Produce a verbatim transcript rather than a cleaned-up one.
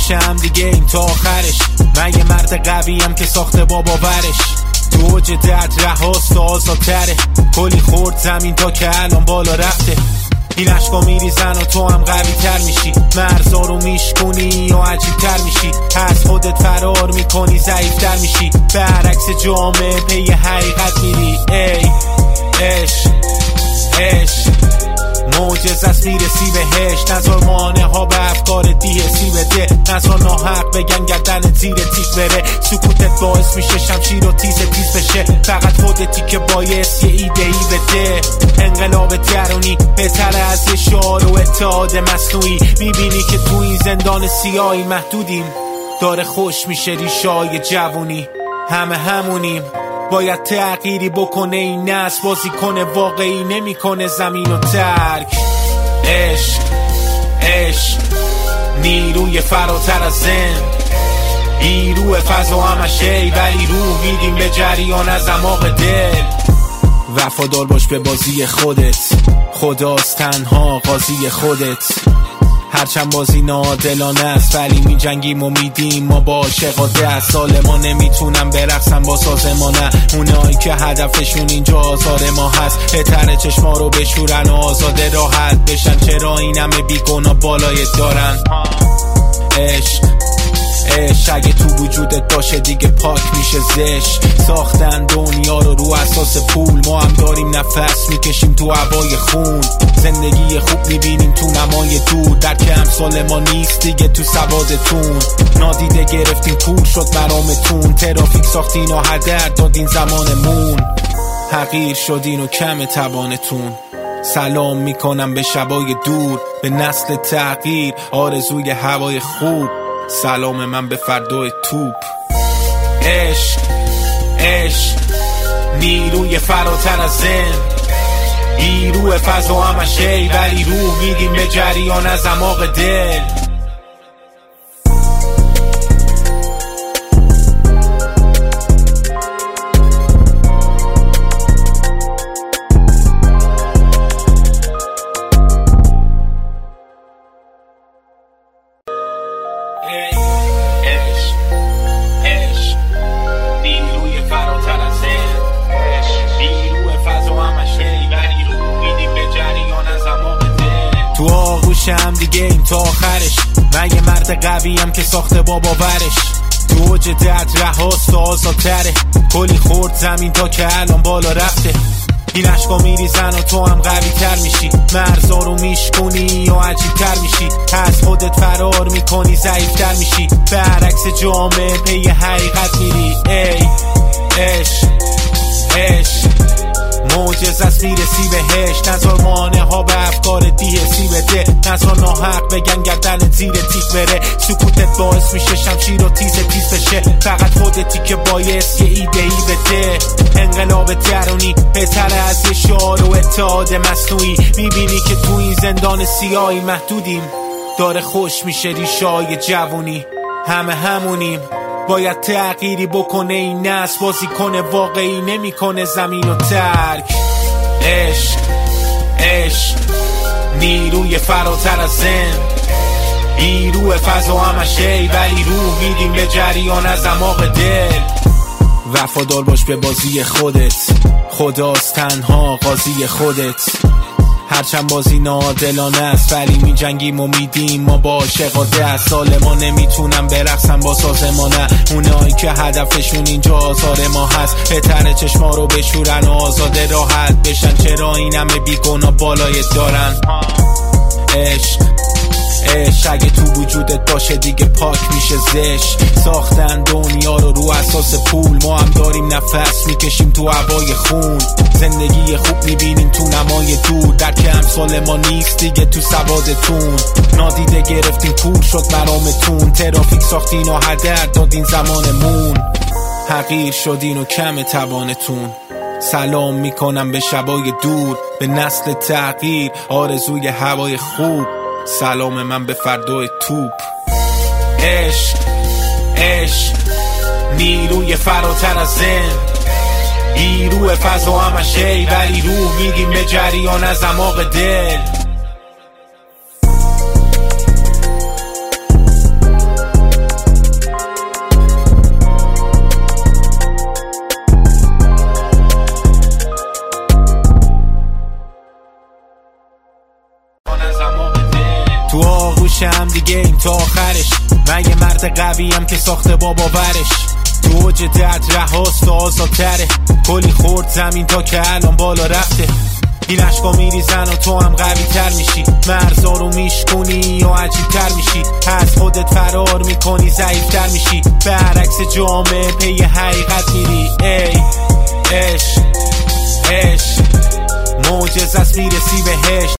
آغوشم دیگه این تا آخرش. من یه مرد قویم که ساخته با باورش. تو اوج درد رهاست و آزادتره. کلی خورد زمین تا که الان بالا رفته. این عشقا میریزن و تو هم قوی تر میشی. مرزا رو میشکنی و عجیب تر میشی. از خودت فرار میکنی ضعیف تر میشی. برعکس جامعه پی حقیقت میری. ای عشق عشق معجزه است میرسی بهش. نظر مانع ها به افکار دیهسی بده. نظر ناحق بگن گردن زیر تیغ بره. سکوتت باعث میشه شمشیر و تیز تیز بشه. فقط خودتی که باعث یه ایده ای بده. انقلاب درونی بهتره از یه شعار و اتحاد مصنوعی. میبینی که تو این زندان سیاهی محدودیم. داره خوش میشه ریشای جوونی. همه همونیم. باید تغییری بکنه این نسل. بازی کنه واقعی نمیکنه زمین و ترک. عشق عشق نیروی فراتر از زند. ایروه فضا همشه ولی روح میدیم به جریان از اعماق دل. وفادار باش به بازی خودت. خداست تنها قاضی خودت. هرچند بازی ناعادلانه است ولی می جنگیم و میدیم ما با عاشقا ده سال. ما نمیتونم برقصم با سازمانه. اونایی که هدفشون اینجا آزار ما هست. بهتره چشما رو بشورن و آزاده راحت بشن. چرا این همه بیگناه بالای دارن؟ عشق عشق اگه تو وجودت باشه دیگه پاک میشه زشت. ساختن دنیا رو رو اساس پول. ما هم داریم نفس میکشیم تو هوای خون. زندگی خوب میبینیم تو نمای دور. درک امثال ما نیست دیگه تو سوادتون. نادیده گرفتیم پول شد مرامتون. ترافیک ساختین و هدر دادین زمانمون. حقیر شدین و کم توانتون. سلام میکنم به شبای دور. به نسل تغییر آرزوی هوای خوب. سلام من به فردای توپ. عشق عشق نیروی فراتر از زند. ایروه فضا همشه ولی روح میدیم به جریان از اعماق دل. تو آغوشم دیگه این تا آخرش. من یه مرد قویم که ساخته با باورش. تو اوج درد رهاست و آزادتره. کلی خورد زمین تا که الان بالا رفته. این عشقا میریزن و تو هم قوی تر میشی. مرزا رو میشکنی و عجیب تر میشی. از خودت فرار میکنی ضعیف تر میشی. برعکس جامعه پی حقیقت میری. ای عشق عشق معجزه است میرسی بهش. نظر مانع ها به افکار دیهسی بده. نظر ناحق بگن گردن زیر تیغ بره. سکوتت باعث میشه شمشیر و تیز تیز بشه. فقط خودتی که باعث یه ایده ای بده. انقلاب درونی بهتره از یه شعار و اتحاد مصنوعی. میبینی که تو این زندان سیاهی محدودیم. داره خوش میشه ریشای جوونی. همه همونیم. باید تغییری بکنه این نسل. بازی کنه واقعی نمیکنه زمین و ترک. عشق عشق نیروی فراتر از زند. ایروه فضا همشه ولی روح میدیم به جریان از اعماق دل. وفادار باش به بازی خودت. خداست تنها قاضی خودت. هرچند بازی ناعادلانه است ولی می جنگیم و میدیم ما با عاشقا ده سال. ما نمیتونم برقصم با سازمانه. اونایی که هدفشون اینجا آزار ما هست. بهتره چشما رو بشورن و آزاده راحت بشن. چرا این همه بیگناه بالای دارن؟ عشق عشق اگه تو وجودت باشه دیگه پاک میشه زشت. ساختن دنیا رو رو اساس پول. ما هم داریم نفس میکشیم تو هوای خون. زندگی خوب میبینیم تو نمای دور. درک امثال ما نیست دیگه تو سوادتون. نادیده گرفتیم پول شد مرامتون. ترافیک ساختین و هدر دادین زمانمون. حقیر شدین و کم توانتون. سلام میکنم به شبای دور. به نسل تغییر آرزوی هوای خوب. سلام من به فردای توپ. عشق عشق نیروی فراتر از زند. ایروه فضا همشه ولی روح میدیم به جریان از اعماق دل. گیم تا آخرش. من یه مرد قویم که ساخته با باورش. تو اوج درد رهاست و آزادتره. کلی خورد زمین تا که الان بالا رفته. این عشقا میریزن و تو هم قوی تر میشی. مرزا رو میشکنی یا عجیب تر میشی. از خودت فرار میکنی ضعیف تر میشی. برعکس جامعه پی حقیقت میری. ای عشق عشق معجزه است میرسی بهش.